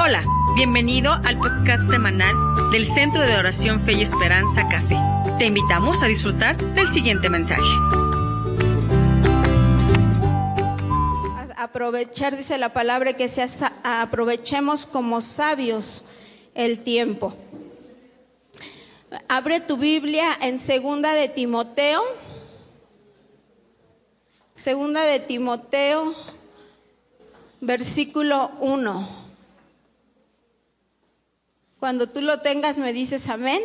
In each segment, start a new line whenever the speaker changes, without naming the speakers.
Hola, bienvenido al podcast semanal del Centro de Oración Fe y Esperanza Café. Te invitamos a disfrutar del siguiente mensaje.
Aprovechar, dice la palabra, que aprovechemos como sabios el tiempo. Abre tu Biblia en Segunda de Timoteo. Segunda de Timoteo, versículo 1. Cuando tú lo tengas me dices amén.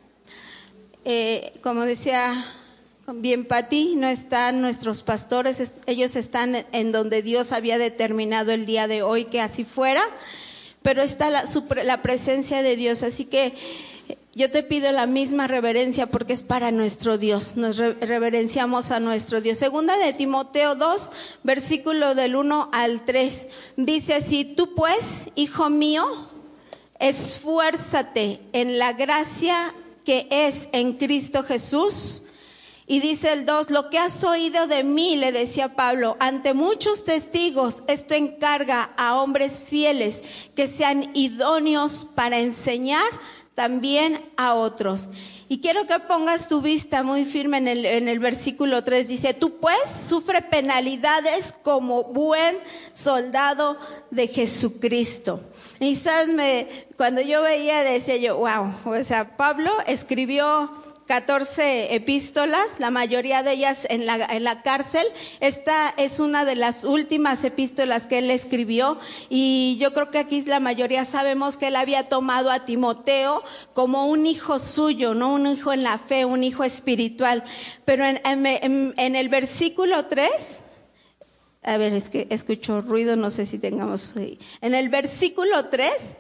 Como decía bien Pati, no están nuestros pastores, ellos están en donde Dios había determinado el día de hoy que así fuera, pero está la presencia de Dios, así que yo te pido la misma reverencia porque es para nuestro Dios, nos reverenciamos a nuestro Dios. Segunda de Timoteo 2, versículo del 1 al 3, dice así: tú pues, hijo mío, esfuérzate en la gracia que es en Cristo Jesús. Y dice el 2, lo que has oído de mí, le decía Pablo, ante muchos testigos, esto encarga a hombres fieles que sean idóneos para enseñar también a otros. Y quiero que pongas tu vista muy firme en el versículo 3, dice, tú pues sufre penalidades como buen soldado de Jesucristo. Y sabes, cuando yo veía, decía yo, wow, o sea, Pablo escribió 14 epístolas, la mayoría de ellas en la cárcel. Esta es una de las últimas epístolas que él escribió, y yo creo que aquí la mayoría sabemos que él había tomado a Timoteo como un hijo suyo, no un hijo en la fe, un hijo espiritual. Pero en el versículo 3, a ver, es que escucho ruido, no sé si tengamos ahí. En el versículo 3,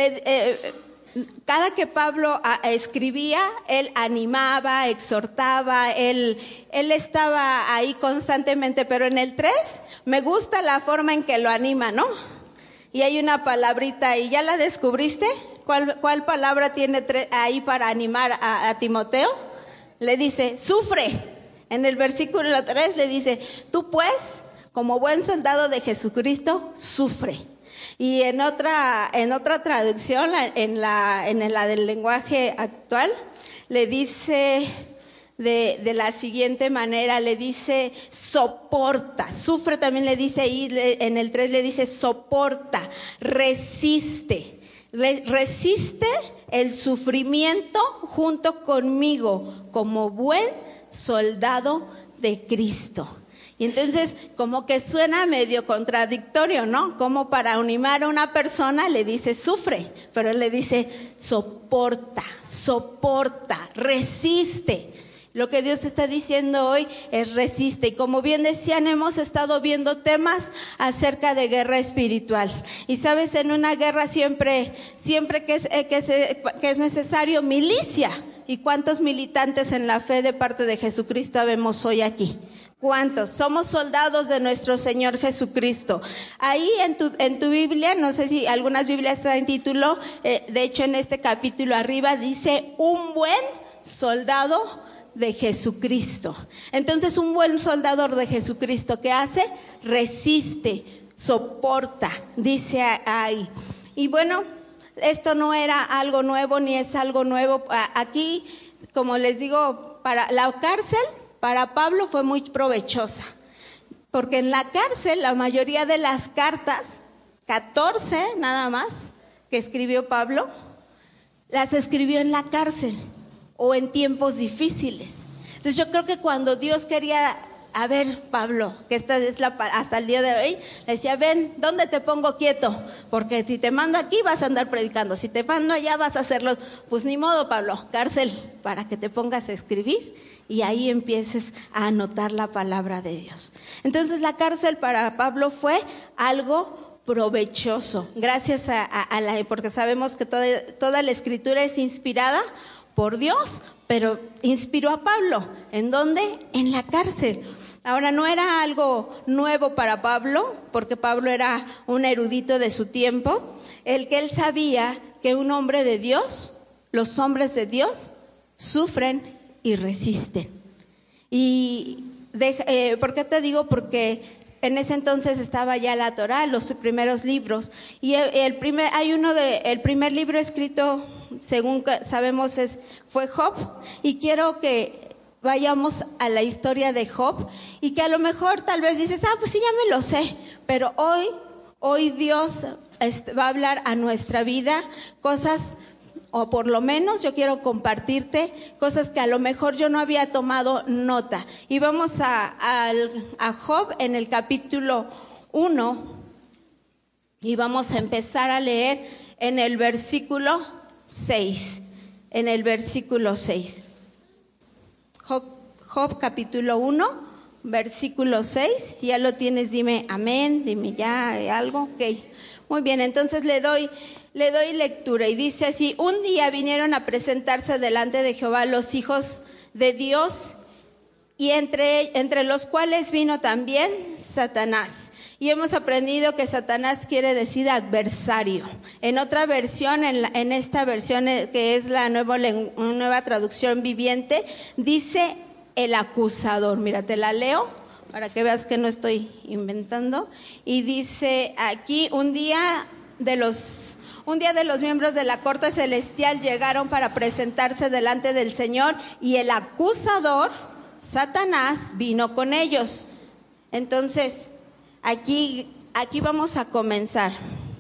cada que Pablo escribía, él animaba, exhortaba, él estaba ahí constantemente, pero en el 3 me gusta la forma en que lo anima, ¿no? Y hay una palabrita ahí, ¿ya la descubriste? ¿Cuál palabra tiene ahí para animar a Timoteo? Le dice, sufre. En el versículo 3 le dice, tú pues, como buen soldado de Jesucristo, sufre. Y en otra traducción, en la del lenguaje actual, le dice de la siguiente manera, le dice soporta. Sufre también le dice, y en el 3 le dice soporta, resiste. Resiste el sufrimiento junto conmigo como buen soldado de Cristo. Y entonces como que suena medio contradictorio, ¿no? Como para animar a una persona le dice sufre, pero él le dice soporta, resiste. Lo que Dios está diciendo hoy es resiste. Y como bien decían, hemos estado viendo temas acerca de guerra espiritual. Y sabes, en una guerra siempre que es necesario milicia. ¿Y cuántos militantes en la fe de parte de Jesucristo habemos hoy aquí? ¿Cuántos? Somos soldados de nuestro Señor Jesucristo. Ahí en tu Biblia, no sé si algunas Biblias traen título, de hecho en este capítulo arriba dice, un buen soldado de Jesucristo. Entonces, un buen soldado de Jesucristo, ¿qué hace? Resiste, soporta, dice ahí. Y bueno, esto no era algo nuevo, ni es algo nuevo. Aquí, como les digo, para la cárcel, para Pablo fue muy provechosa, porque en la cárcel la mayoría de las cartas, 14 nada más, que escribió Pablo, las escribió en la cárcel o en tiempos difíciles. Entonces yo creo que cuando Dios quería, a ver Pablo, que esta es hasta el día de hoy, le decía, ven, ¿dónde te pongo quieto? Porque si te mando aquí vas a andar predicando, si te mando allá vas a hacerlo. Pues ni modo, Pablo, cárcel, para que te pongas a escribir y ahí empieces a anotar la palabra de Dios. Entonces la cárcel para Pablo fue algo provechoso, gracias porque sabemos que toda la escritura es inspirada por Dios, pero inspiró a Pablo. ¿En dónde? En la cárcel. Ahora, no era algo nuevo para Pablo, porque Pablo era un erudito de su tiempo, el que él sabía que un hombre de Dios, los hombres de Dios, sufren y resisten. Y ¿por qué te digo? Porque en ese entonces estaba ya la Torá, los primeros libros. Y el primer libro escrito, según sabemos, fue Job. Y quiero que vayamos a la historia de Job, y que a lo mejor tal vez dices, pues sí, ya me lo sé, pero hoy Dios va a hablar a nuestra vida cosas, o por lo menos yo quiero compartirte cosas que a lo mejor yo no había tomado nota. Y vamos a Job en el capítulo 1, y vamos a empezar a leer en el versículo 6. En el versículo 6. Job capítulo 1, versículo 6. Ya lo tienes, dime amén, dime ya algo. Ok, muy bien, entonces le doy lectura, y dice así: un día vinieron a presentarse delante de Jehová los hijos de Dios, y entre los cuales vino también Satanás. Y hemos aprendido que Satanás quiere decir adversario. En otra versión, en esta versión que es la nueva traducción viviente, dice el acusador. Mira, te la leo para que veas que no estoy inventando. Y dice aquí: un día de los miembros de la corte celestial llegaron para presentarse delante del Señor, y el acusador, Satanás, vino con ellos. Entonces, aquí vamos a comenzar.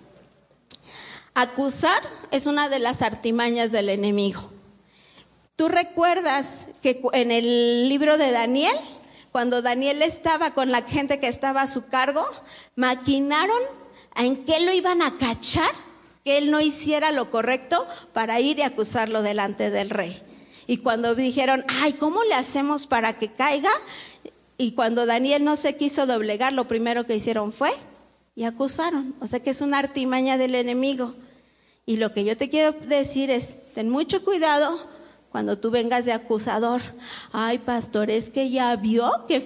Acusar es una de las artimañas del enemigo. ¿Tú recuerdas que en el libro de Daniel, cuando Daniel estaba con la gente que estaba a su cargo, maquinaron en qué lo iban a cachar? Que él no hiciera lo correcto para ir y acusarlo delante del rey. Y cuando dijeron, ¿cómo le hacemos para que caiga? Y cuando Daniel no se quiso doblegar, lo primero que hicieron fue y acusaron. O sea que es una artimaña del enemigo. Y lo que yo te quiero decir es, ten mucho cuidado cuando tú vengas de acusador. Pastor, es que ya vio que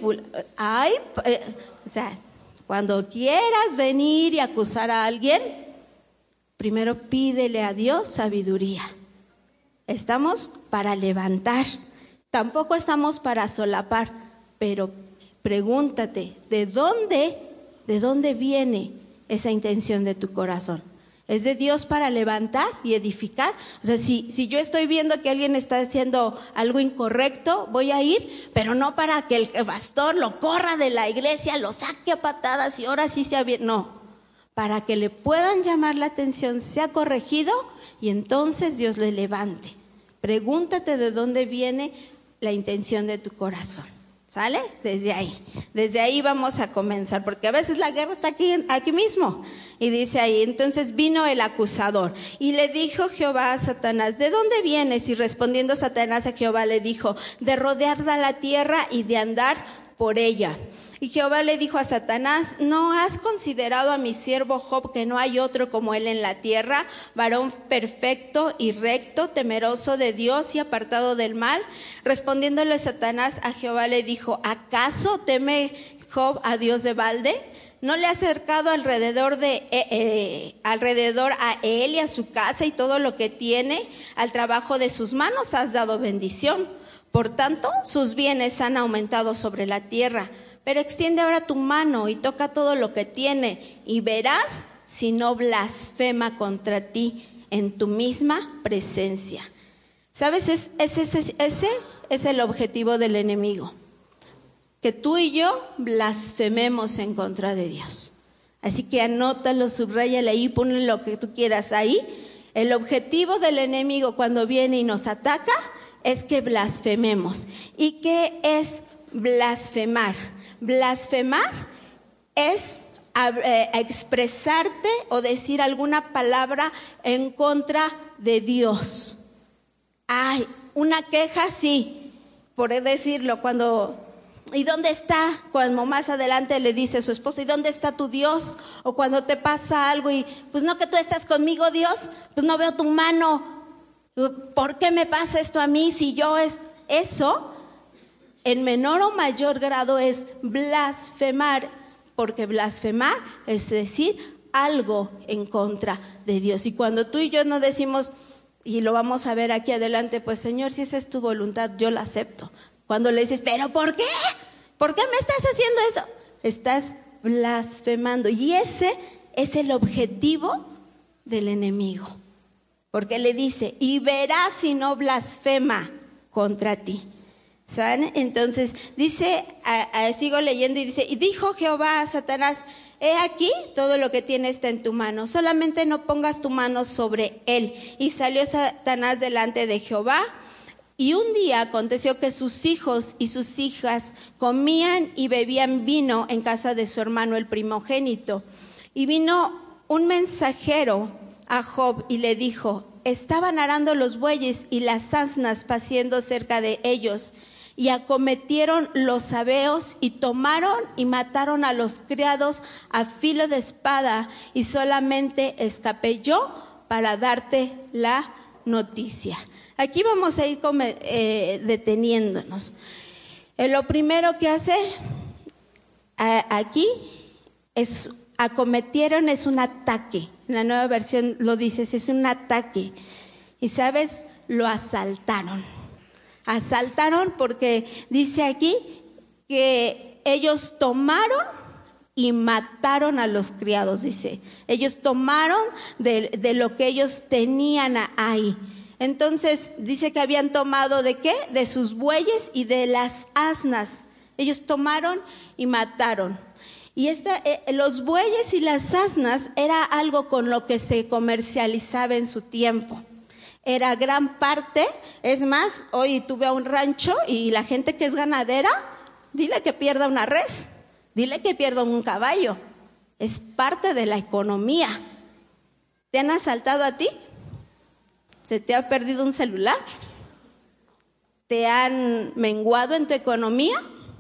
cuando quieras venir y acusar a alguien, primero pídele a Dios sabiduría. Estamos para levantar, tampoco estamos para solapar, pero pregúntate, ¿de dónde viene esa intención de tu corazón? ¿Es de Dios para levantar y edificar? O sea, si yo estoy viendo que alguien está haciendo algo incorrecto, voy a ir, pero no para que el pastor lo corra de la iglesia, lo saque a patadas y ahora sí sea bien. No, para que le puedan llamar la atención, sea corregido, y entonces Dios le levante. Pregúntate de dónde viene la intención de tu corazón. ¿Sale? Desde ahí vamos a comenzar, porque a veces la guerra está aquí mismo. Y dice ahí: entonces vino el acusador, y le dijo Jehová a Satanás, ¿de dónde vienes? Y respondiendo Satanás a Jehová le dijo: de rodear la tierra y de andar por ella. Y Jehová le dijo a Satanás: ¿no has considerado a mi siervo Job, que no hay otro como él en la tierra, varón perfecto y recto, temeroso de Dios y apartado del mal? Respondiéndole Satanás a Jehová le dijo: ¿acaso teme Job a Dios de balde? ¿No le ha acercado alrededor a él y a su casa y todo lo que tiene? Al trabajo de sus manos has dado bendición. Por tanto, sus bienes han aumentado sobre la tierra. Pero extiende ahora tu mano y toca todo lo que tiene, y verás si no blasfema contra ti en tu misma presencia. ¿Sabes? Ese es el objetivo del enemigo. Que tú y yo blasfememos en contra de Dios. Así que anótalo, subráyale ahí, ponle lo que tú quieras ahí. El objetivo del enemigo cuando viene y nos ataca es que blasfememos. ¿Y qué es blasfemar? Blasfemar es expresarte o decir alguna palabra en contra de Dios. Una queja, sí, por decirlo, ¿y dónde está? Cuando más adelante le dice a su esposa: ¿y dónde está tu Dios? O cuando te pasa algo y, pues no, que tú estás conmigo, Dios, pues no veo tu mano. ¿Por qué me pasa esto a mí si yo eso? En menor o mayor grado es blasfemar, porque blasfemar es decir algo en contra de Dios. Y cuando tú y yo no decimos, y lo vamos a ver aquí adelante, pues Señor, si esa es tu voluntad, yo la acepto. Cuando le dices, ¿pero por qué? ¿Por qué me estás haciendo eso? Estás blasfemando. Y ese es el objetivo del enemigo. Porque le dice, y verás si no blasfema contra ti. ¿Saben? Entonces dice, sigo leyendo y dice, y dijo Jehová a Satanás, he aquí todo lo que tiene está en tu mano, solamente no pongas tu mano sobre él. Y salió Satanás delante de Jehová. Y un día aconteció que sus hijos y sus hijas comían y bebían vino en casa de su hermano el primogénito. Y vino un mensajero a Job y le dijo, estaban arando los bueyes y las asnas paciendo cerca de ellos. Y acometieron los sabeos y tomaron y mataron a los criados a filo de espada, y solamente escapé yo para darte la noticia. Aquí vamos a ir deteniéndonos. Lo primero que hace aquí es acometieron, es un ataque. En la nueva versión lo dices, es un ataque. Y sabes, lo asaltaron. Asaltaron porque dice aquí que ellos tomaron y mataron a los criados, dice. Ellos tomaron de lo que ellos tenían ahí. Entonces dice que habían tomado ¿de qué? De sus bueyes y de las asnas. Ellos tomaron y mataron. Y los bueyes y las asnas era algo con lo que se comercializaba en su tiempo. Era gran parte, es más, hoy tuve a un rancho y la gente que es ganadera, dile que pierda una res, dile que pierda un caballo. Es parte de la economía. ¿Te han asaltado a ti? ¿Se te ha perdido un celular? ¿Te han menguado en tu economía?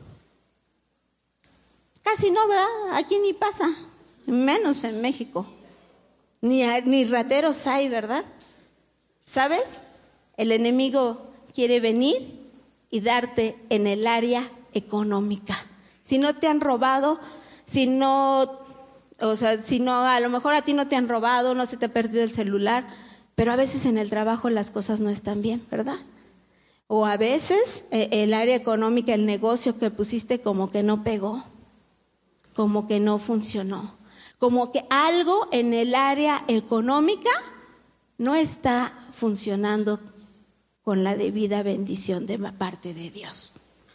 Casi no, ¿verdad? Aquí ni pasa, menos en México. Ni rateros hay, ¿verdad? ¿Sabes? El enemigo quiere venir y darte en el área económica. Si no te han robado, si no, a lo mejor a ti no te han robado, no se te ha perdido el celular, pero a veces en el trabajo las cosas no están bien, ¿verdad? O a veces el área económica, el negocio que pusiste como que no pegó, como que no funcionó, como que algo en el área económica no está funcionando con la debida bendición de parte de Dios.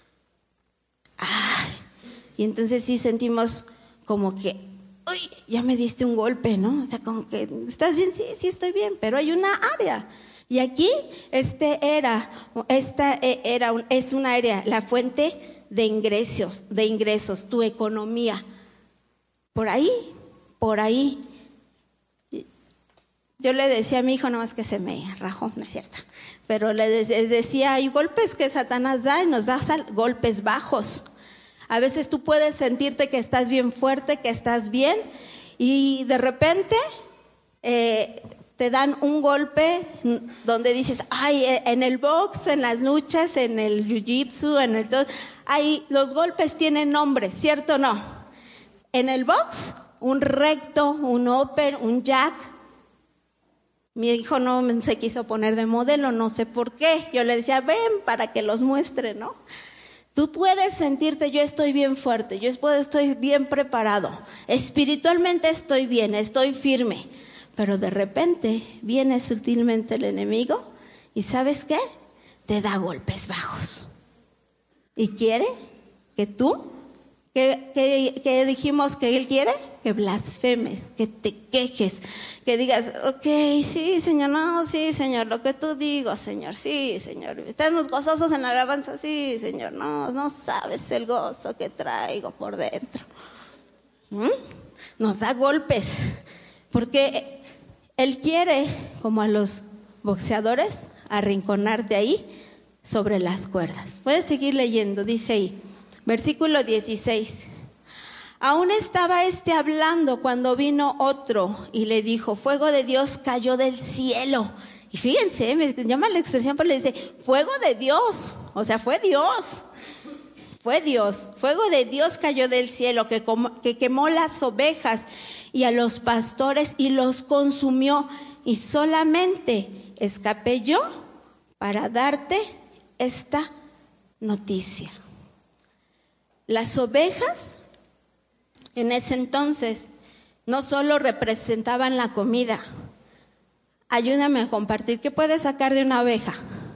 Ay, y entonces sí sentimos como que, uy, ya me diste un golpe, ¿no? O sea, como que, ¿estás bien? Sí estoy bien, pero hay una área. Y aquí es una área, la fuente de ingresos, tu economía. Por ahí. Yo le decía a mi hijo, no más que se me rajó, no es cierto, pero le decía, hay golpes que Satanás da y nos da golpes bajos. A veces tú puedes sentirte que estás bien fuerte, que estás bien, y de repente te dan un golpe donde dices, ay, en el box, en las luchas, en el jiu-jitsu, en el todo, los golpes tienen nombre, ¿cierto o no? En el box, un recto, un upper, un jack. Mi hijo no se quiso poner de modelo, no sé por qué. Yo le decía, ven para que los muestre, ¿no? Tú puedes sentirte, yo estoy bien fuerte, yo estoy bien preparado, espiritualmente estoy bien, estoy firme. Pero de repente viene sutilmente el enemigo y ¿sabes qué? Te da golpes bajos. Y quiere que tú, que dijimos que él quiere, que blasfemes, que te quejes, que digas, ok, sí, Señor, no, sí, Señor, lo que tú digas, Señor, sí, Señor. Estamos gozosos en la alabanza, sí, Señor, no sabes el gozo que traigo por dentro. Nos da golpes, porque Él quiere, como a los boxeadores, arrinconarte ahí sobre las cuerdas. Puedes seguir leyendo, dice ahí, versículo 16. Aún estaba hablando cuando vino otro y le dijo, fuego de Dios cayó del cielo. Y fíjense, me llama la expresión, pero le dice, fuego de Dios, o sea, fue Dios. Fuego de Dios cayó del cielo que quemó las ovejas y a los pastores y los consumió, y solamente escapé yo para darte esta noticia. Las ovejas En ese entonces no solo representaban la comida. Ayúdame a compartir. ¿Qué puedes sacar de una oveja?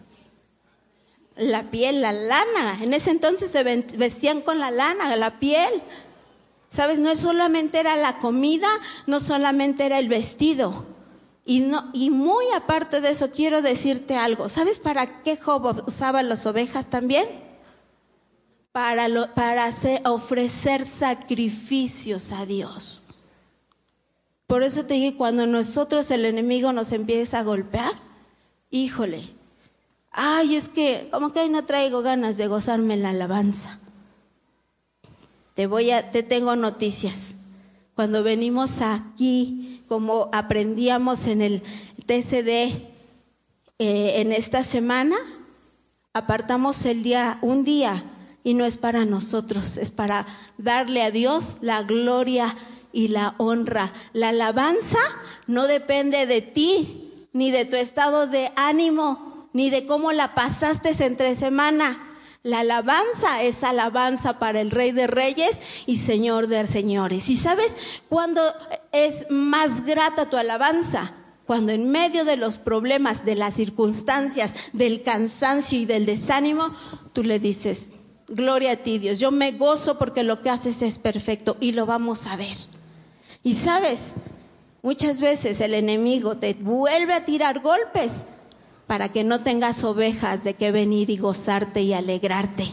La piel, la lana. En ese entonces se vestían con la lana, la piel. ¿Sabes? No solamente era la comida, no solamente era el vestido. Y muy aparte de eso, quiero decirte algo. ¿Sabes para qué Job usaba las ovejas también? Para ofrecer sacrificios a Dios. Por eso te dije, cuando nosotros, el enemigo nos empieza a golpear, híjole, ay, es que como que hoy no traigo ganas de gozarme en la alabanza. Te tengo noticias. Cuando venimos aquí, como aprendíamos en el TCD en esta semana, apartamos un día, y no es para nosotros, es para darle a Dios la gloria y la honra. La alabanza no depende de ti, ni de tu estado de ánimo, ni de cómo la pasaste entre semana. La alabanza es alabanza para el Rey de Reyes y Señor de Señores. ¿Y sabes cuándo es más grata tu alabanza? Cuando en medio de los problemas, de las circunstancias, del cansancio y del desánimo, tú le dices: gloria a ti, Dios, yo me gozo porque lo que haces es perfecto, y lo vamos a ver. Y sabes, muchas veces el enemigo te vuelve a tirar golpes para que no tengas ovejas de que venir y gozarte y alegrarte.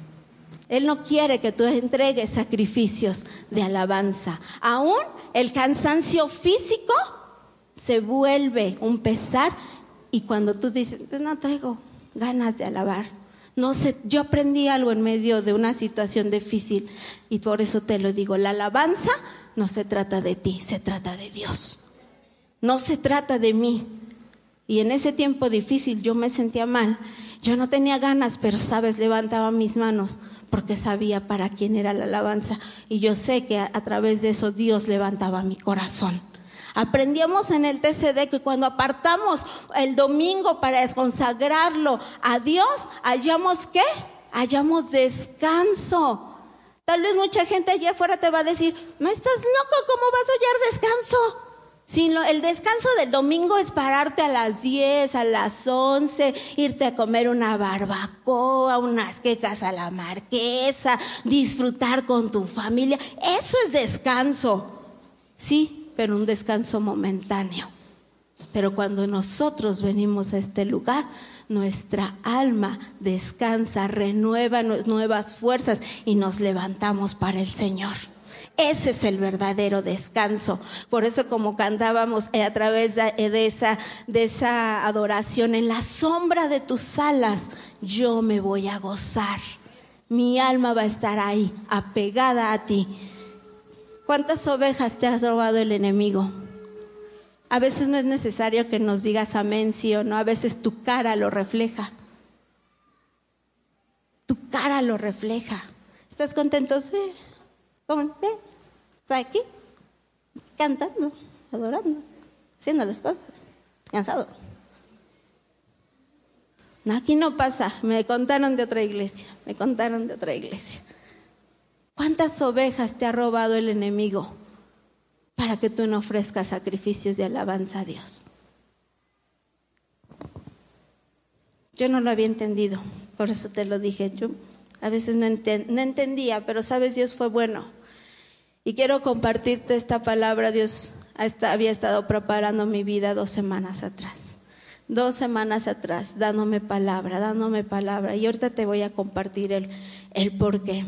Él no quiere que tú entregues sacrificios de alabanza. Aún el cansancio físico se vuelve un pesar, y cuando tú dices: pues no traigo ganas de alabar. No sé, yo aprendí algo en medio de una situación difícil, y por eso te lo digo: la alabanza no se trata de ti, se trata de Dios. No se trata de mí. Y en ese tiempo difícil yo me sentía mal. Yo no tenía ganas, pero sabes, levantaba mis manos porque sabía para quién era la alabanza. Y yo sé que a través de eso Dios levantaba mi corazón. Aprendíamos en el TCD que cuando apartamos el domingo para consagrarlo a Dios, hallamos ¿qué? Hallamos descanso. Tal vez mucha gente allá afuera te va a decir: no estás loco, ¿cómo vas a hallar descanso? Si el descanso del domingo es pararte a las 10, a las 11, irte a comer una barbacoa, unas quecas a la marquesa, disfrutar con tu familia. Eso es descanso. Sí, pero un descanso momentáneo. Pero cuando nosotros venimos a este lugar, nuestra alma descansa, renueva nuevas fuerzas y nos levantamos para el Señor. Ese es el verdadero descanso. Por eso, como cantábamos a través de esa adoración: en la sombra de tus alas yo me voy a gozar. Mi alma va a estar ahí, apegada a ti. ¿Cuántas ovejas te has robado el enemigo? A veces no es necesario que nos digas amén, sí o no. A veces tu cara lo refleja. Tu cara lo refleja. ¿Estás contento? Sí. ¿Cómo? Estoy aquí, cantando, adorando, haciendo las cosas, cansado. No, aquí no pasa. Me contaron de otra iglesia. ¿Cuántas ovejas te ha robado el enemigo para que tú no ofrezcas sacrificios de alabanza a Dios? Yo no lo había entendido, por eso te lo dije. Yo a veces no entendía, pero sabes, Dios fue bueno. Y quiero compartirte esta palabra. Dios había estado preparando mi vida 2 semanas atrás. 2 semanas atrás, dándome palabra. Y ahorita te voy a compartir el por qué.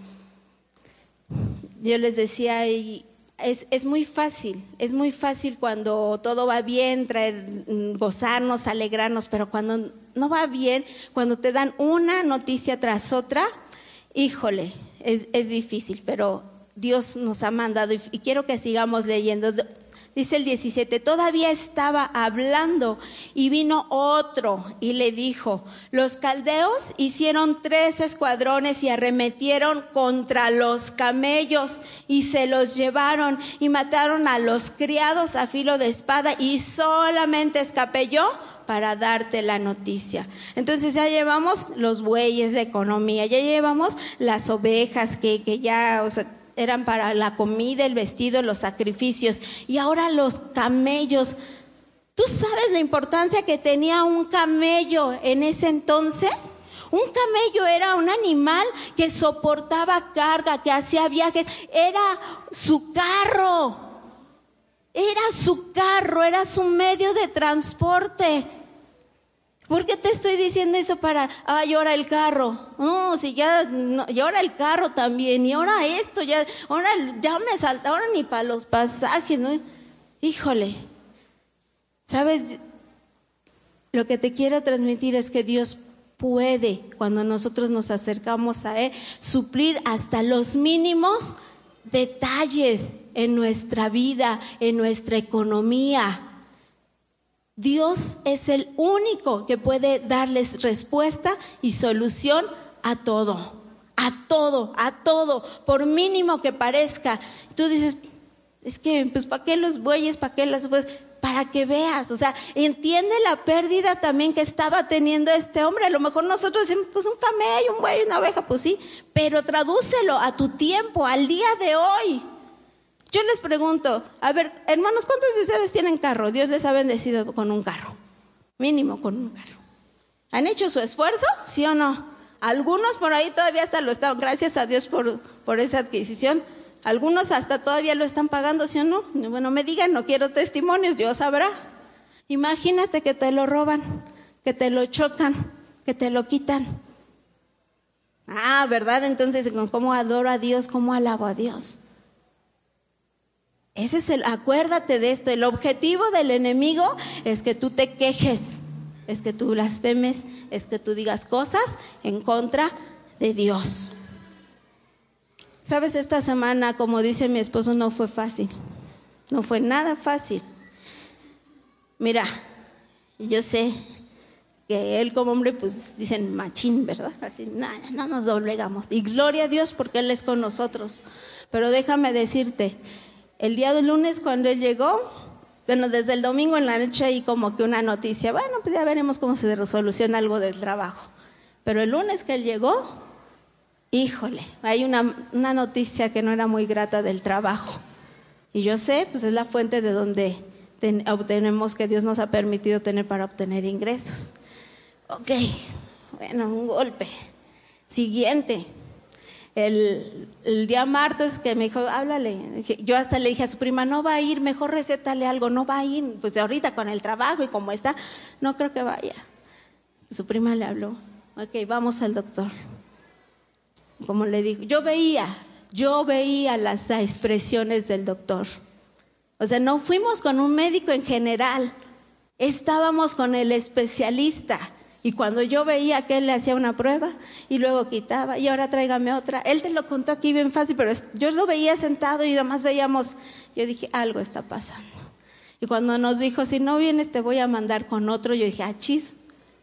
Yo les decía, es muy fácil cuando todo va bien, gozarnos, alegrarnos, pero cuando no va bien, cuando te dan una noticia tras otra, híjole, es difícil, pero Dios nos ha mandado, y quiero que sigamos leyendo. Dice el 17: todavía estaba hablando y vino otro y le dijo: los caldeos hicieron 3 escuadrones y arremetieron contra los camellos y se los llevaron y mataron a los criados a filo de espada, y solamente escapé yo para darte la noticia. Entonces ya llevamos los bueyes, la economía, ya llevamos las ovejas que ya, eran para la comida, el vestido, los sacrificios. Y ahora los camellos. ¿Tú sabes la importancia que tenía un camello en ese entonces? Un camello era un animal que soportaba carga, que hacía viajes. Era su carro. Era su medio de transporte. ¿Por qué te estoy diciendo eso para, y ahora el carro? No, si ya, no, y ahora el carro también, y ahora esto, ahora me salta, ahora ni para los pasajes, ¿no? Híjole, ¿sabes? Lo que te quiero transmitir es que Dios puede, cuando nosotros nos acercamos a Él, suplir hasta los mínimos detalles en nuestra vida, en nuestra economía. Dios es el único que puede darles respuesta y solución a todo, por mínimo que parezca. Tú dices, es que, pues, ¿para qué los bueyes? ¿Para qué las ovejas? Para que veas, o sea, entiende la pérdida también que estaba teniendo este hombre. A lo mejor nosotros decimos, pues un camello, un buey, una oveja, pues sí, pero tradúcelo a tu tiempo, al día de hoy. Yo les pregunto, a ver, hermanos, ¿cuántos de ustedes tienen carro? Dios les ha bendecido con un carro, mínimo con un carro. ¿Han hecho su esfuerzo? ¿Sí o no? Algunos por ahí todavía hasta lo están, gracias a Dios por esa adquisición. Algunos hasta todavía lo están pagando, ¿sí o no? Bueno, me digan, no quiero testimonios, Dios sabrá. Imagínate que te lo roban, que te lo chocan, que te lo quitan. ¿Verdad? Entonces, ¿cómo adoro a Dios? ¿Cómo alabo a Dios? Acuérdate de esto, el objetivo del enemigo es que tú te quejes, es que tú blasfemes, es que tú digas cosas en contra de Dios. Sabes, esta semana, como dice mi esposo, no fue fácil, no fue nada fácil. Mira, yo sé que él como hombre, pues dicen machín, ¿verdad? Así, no nos doblegamos. Y gloria a Dios porque Él es con nosotros. Pero déjame decirte, el día del lunes cuando él llegó, bueno, desde el domingo en la noche hay como que una noticia, bueno, pues ya veremos cómo se resoluciona algo del trabajo. Pero el lunes que él llegó, híjole, hay una noticia que no era muy grata del trabajo. Y yo sé, pues es la fuente de donde obtenemos, que Dios nos ha permitido tener para obtener ingresos. Ok, bueno, un golpe. Siguiente. El día martes que me dijo, háblale, yo hasta le dije a su prima, no va a ir, mejor recétale algo, no va a ir, pues ahorita con el trabajo y como está, no creo que vaya. Su prima le habló, ok, vamos al doctor. Como le dijo, yo veía las expresiones del doctor. O sea, no fuimos con un médico en general, estábamos con el especialista. Y cuando yo veía que él le hacía una prueba y luego quitaba y ahora tráigame otra, él te lo contó aquí bien fácil, pero yo lo veía sentado y además veíamos, yo dije, algo está pasando. Y cuando nos dijo, si no vienes te voy a mandar con otro, yo dije, achis.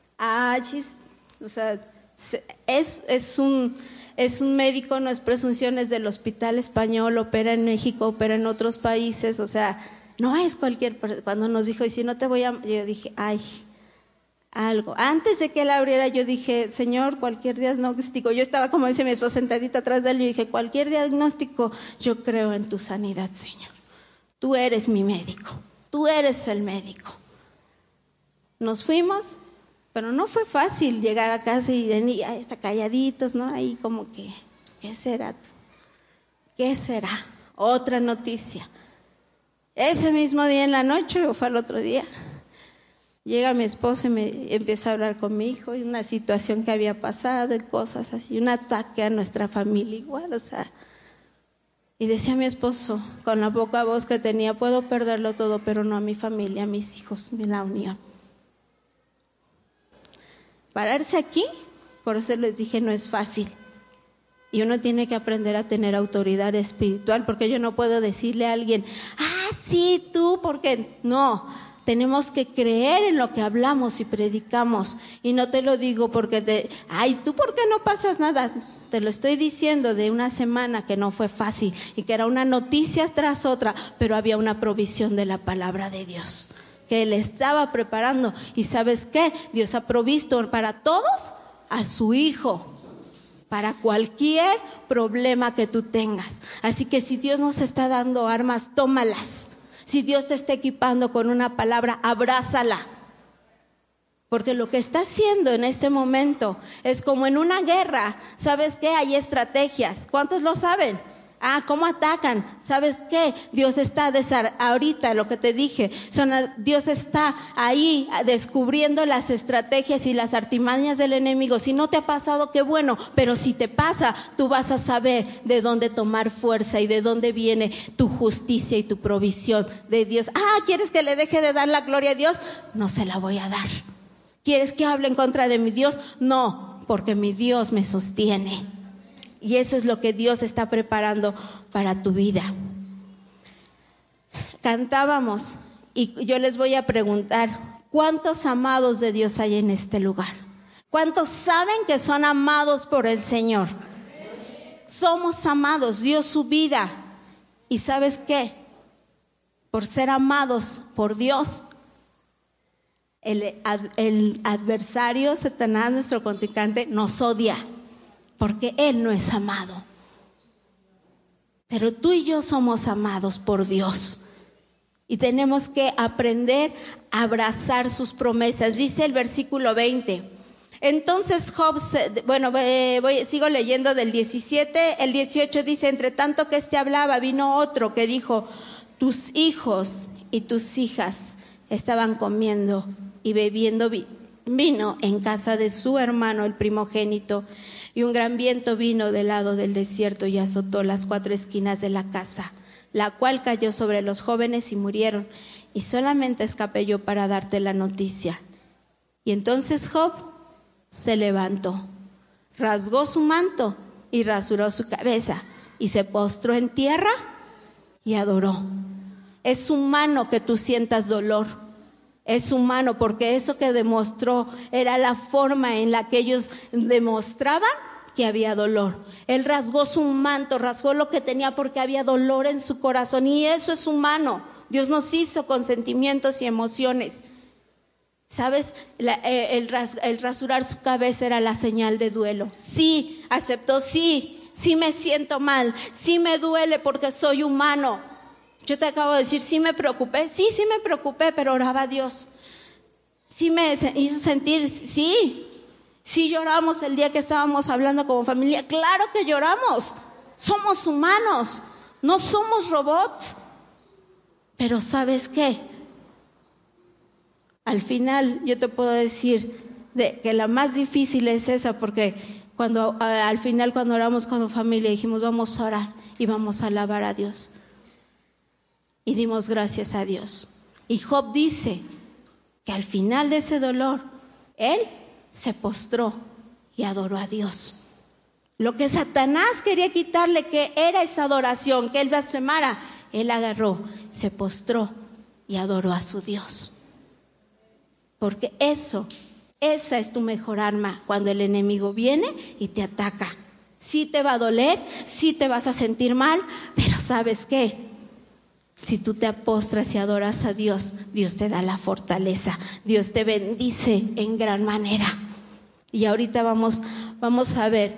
O sea, es un médico, no es presunción, es del Hospital Español, opera en México, opera en otros países, o sea, no es cualquier persona. Cuando nos dijo, y si no te voy a, yo dije, algo. Antes de que él abriera, yo dije, Señor, cualquier diagnóstico. Yo estaba, como dice mi esposa, sentadita atrás de él y dije, cualquier diagnóstico, yo creo en tu sanidad, Señor. Tú eres mi médico. Tú eres el médico. Nos fuimos, pero no fue fácil llegar a casa y está calladitos, ¿no? Ahí como que, pues, ¿qué será tú? ¿Qué será? Otra noticia. Ese mismo día en la noche, o fue el otro día, llega mi esposo y me empieza a hablar con mi hijo y una situación que había pasado y cosas así, un ataque a nuestra familia igual, o sea. Y decía mi esposo, con la poca voz que tenía, puedo perderlo todo, pero no a mi familia, a mis hijos, ni la unión. Pararse aquí, por eso les dije, no es fácil. Y uno tiene que aprender a tener autoridad espiritual, porque yo no puedo decirle a alguien, sí, tú, porque no. Tenemos que creer en lo que hablamos y predicamos. Y no te lo digo porque tú, ¿por qué no pasas nada? Te lo estoy diciendo de una semana que no fue fácil y que era una noticia tras otra, pero había una provisión de la palabra de Dios que Él estaba preparando. ¿Y sabes qué? Dios ha provisto para todos a su Hijo. para cualquier problema que tú tengas. Así que si Dios nos está dando armas, tómalas. Si Dios te está equipando con una palabra, abrázala. Porque lo que está haciendo en este momento es como en una guerra. ¿Sabes qué? Hay estrategias. ¿Cuántos lo saben? ¿Cómo atacan? ¿Sabes qué? Dios está ahorita, lo que te dije, Dios está ahí descubriendo las estrategias y las artimañas del enemigo. Si no te ha pasado, qué bueno, pero si te pasa, tú vas a saber de dónde tomar fuerza y de dónde viene tu justicia y tu provisión de Dios. ¿Quieres que le deje de dar la gloria a Dios? No se la voy a dar. ¿Quieres que hable en contra de mi Dios? No, porque mi Dios me sostiene. Y eso es lo que Dios está preparando para tu vida. Cantábamos y yo les voy a preguntar, ¿cuántos amados de Dios hay en este lugar? ¿Cuántos saben que son amados por el Señor? Somos amados, dio su vida. ¿Y sabes qué? Por ser amados por Dios, el adversario, Satanás, nuestro contrincante, nos odia. Porque Él no es amado. Pero tú y yo somos amados por Dios. Y tenemos que aprender a abrazar sus promesas. Dice el versículo 20. Entonces Job, sigo leyendo del 17. El 18 dice, entre tanto que hablaba, vino otro que dijo, tus hijos y tus hijas estaban comiendo y bebiendo vino en casa de su hermano, el primogénito. Y un gran viento vino del lado del desierto y azotó las 4 esquinas de la casa, la cual cayó sobre los jóvenes y murieron. Y solamente escapé yo para darte la noticia. Y entonces Job se levantó, rasgó su manto y rasuró su cabeza y se postró en tierra y adoró. Es humano que tú sientas dolor. Es humano, porque eso que demostró era la forma en la que ellos demostraban que había dolor. Él rasgó su manto, rasgó lo que tenía porque había dolor en su corazón, y eso es humano. Dios nos hizo con sentimientos y emociones. ¿Sabes? El rasurar su cabeza era la señal de duelo. Sí, aceptó, sí me siento mal, sí me duele porque soy humano. Yo te acabo de decir, sí me preocupé, pero oraba a Dios. Sí me hizo sentir, sí lloramos el día que estábamos hablando como familia. Claro que lloramos, somos humanos, no somos robots. Pero ¿sabes qué? Al final yo te puedo decir que la más difícil es esa, porque al final cuando oramos como familia dijimos, vamos a orar y vamos a alabar a Dios. Y dimos gracias a Dios. Y Job dice que al final de ese dolor, él se postró y adoró a Dios. Lo que Satanás quería quitarle, que era esa adoración, que él blasfemara, él agarró, se postró y adoró a su Dios. Porque esa es tu mejor arma cuando el enemigo viene y te ataca. Sí te va a doler, sí te vas a sentir mal, pero ¿sabes qué? Si tú te postras y adoras a Dios, Dios te da la fortaleza, Dios te bendice en gran manera. Y ahorita vamos a ver.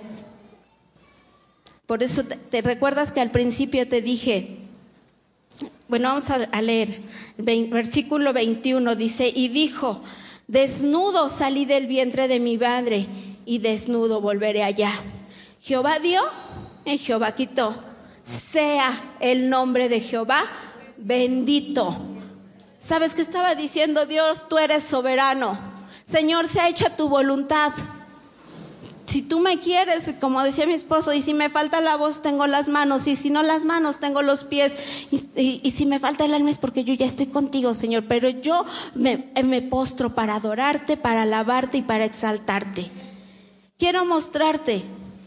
Por eso te recuerdas que al principio te dije, vamos a leer, versículo 21 dice, y dijo, desnudo salí del vientre de mi madre y desnudo volveré allá. Jehová dio y Jehová quitó. Sea el nombre de Jehová bendito. ¿Sabes qué estaba diciendo Dios? Tú eres soberano. Señor, sea hecha tu voluntad. Si tú me quieres, como decía mi esposo, y si me falta la voz, tengo las manos, y si no las manos, tengo los pies, y si me falta el alma es porque yo ya estoy contigo, Señor, pero yo me postro para adorarte, para alabarte y para exaltarte. Quiero mostrarte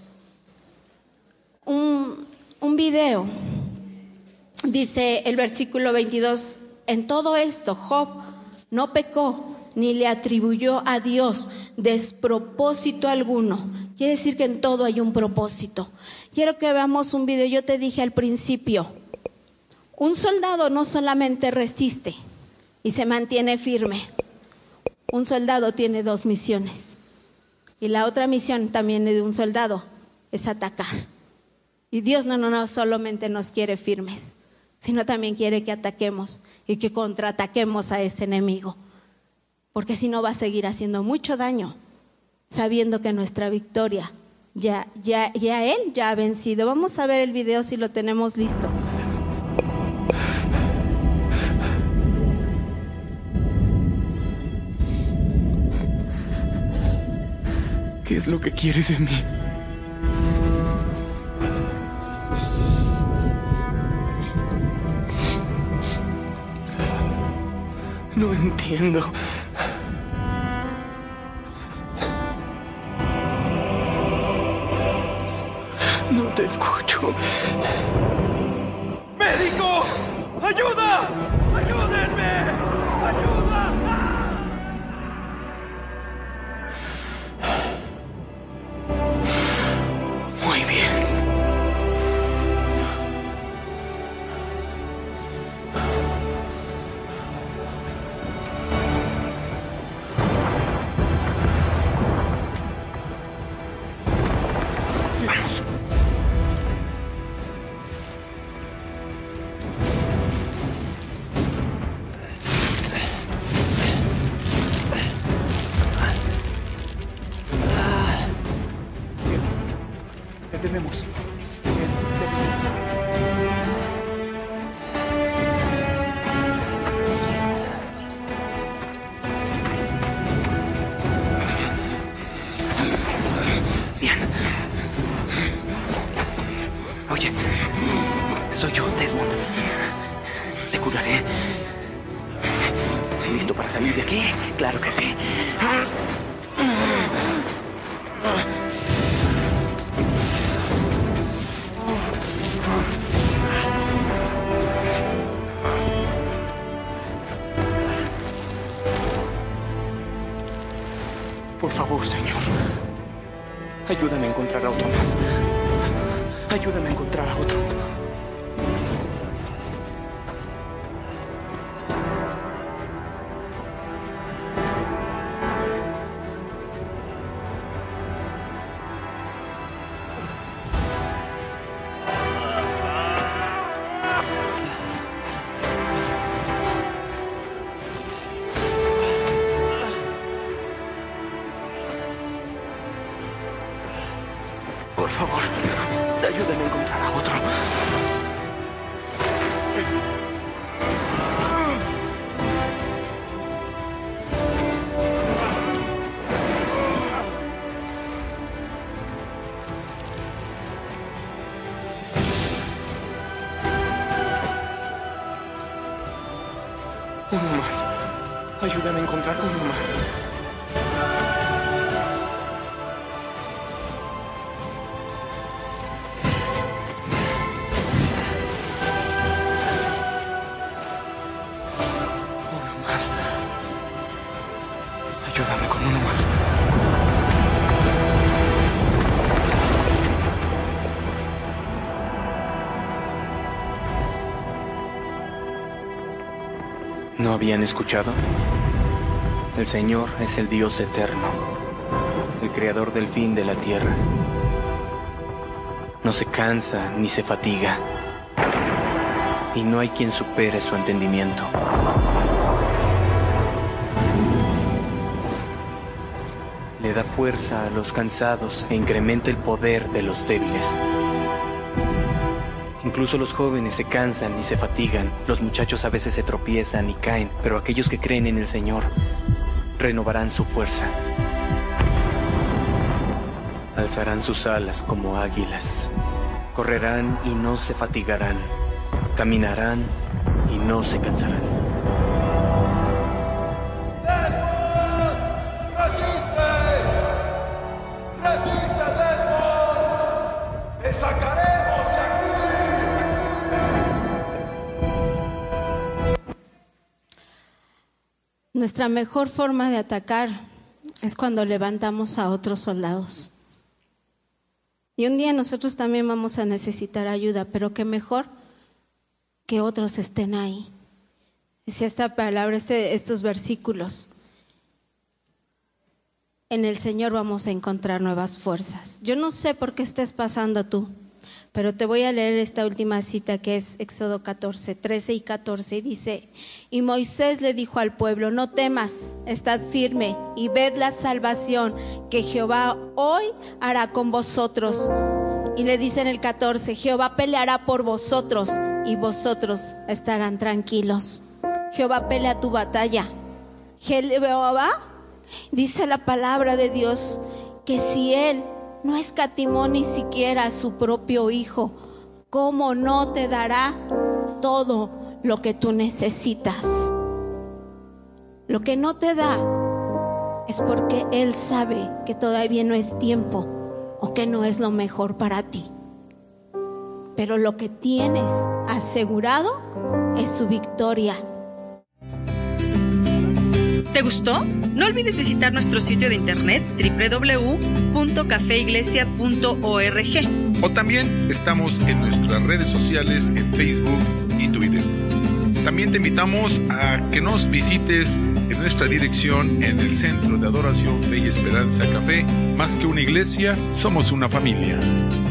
un video. Dice el versículo 22, en todo esto Job no pecó ni le atribuyó a Dios despropósito alguno. Quiere decir que en todo hay un propósito. Quiero que veamos un video. Yo te dije al principio, un soldado no solamente resiste y se mantiene firme. Un soldado tiene 2 misiones. Y la otra misión también es de un soldado, es atacar. Y Dios no solamente nos quiere firmes, sino también quiere que ataquemos y que contraataquemos a ese enemigo. Porque si no va a seguir haciendo mucho daño, sabiendo que nuestra victoria ya Él ya ha vencido. Vamos a ver el video si lo tenemos listo.
¿Qué es lo que quieres de mí? No entiendo. No te escucho. ¡Médico! ¡Ayuda! ¡Ayúdenme! ¡Ayuda! Muy bien. Vamos. Entendemos. Bien. Oye, soy yo, Desmond. Te curaré. ¿Listo para salir de aquí? Claro que sí. Por favor, Señor, ayúdame a encontrar a otro más. Ayúdame a encontrar a otro. Por favor, ayúdame a encontrar a otro. Uno más. Ayúdame a encontrar uno más. Ayúdame con uno más. ¿No habían escuchado? El Señor es el Dios eterno, el creador del fin de la tierra. No se cansa ni se fatiga, y no hay quien supere su entendimiento. Le da fuerza a los cansados e incrementa el poder de los débiles. Incluso los jóvenes se cansan y se fatigan, los muchachos a veces se tropiezan y caen, pero aquellos que creen en el Señor renovarán su fuerza. Alzarán sus alas como águilas, correrán y no se fatigarán, caminarán y no se cansarán.
Nuestra mejor forma de atacar es cuando levantamos a otros soldados. Y un día nosotros también vamos a necesitar ayuda, pero qué mejor que otros estén ahí. Es esta palabra, estos versículos. en el Señor vamos a encontrar nuevas fuerzas. Yo no sé por qué estés pasando tú, pero te voy a leer esta última cita que es Éxodo 14, 13 y 14. Y dice: y Moisés le dijo al pueblo: no temas, estad firme y ved la salvación que Jehová hoy hará con vosotros. Y le dice en el 14: Jehová peleará por vosotros y vosotros estarán tranquilos. Jehová pelea tu batalla. Jehová, dice la palabra de Dios, que si Él no escatimó ni siquiera a su propio Hijo, ¿cómo no te dará todo lo que tú necesitas? Lo que no te da es porque Él sabe que todavía no es tiempo o que no es lo mejor para ti. Pero lo que tienes asegurado es su victoria.
¿Te gustó? No olvides visitar nuestro sitio de internet www.cafeiglesia.org.
O también estamos en nuestras redes sociales en Facebook y Twitter. También te invitamos a que nos visites en nuestra dirección en el Centro de Adoración Fe y Esperanza Café. Más que una iglesia, somos una familia.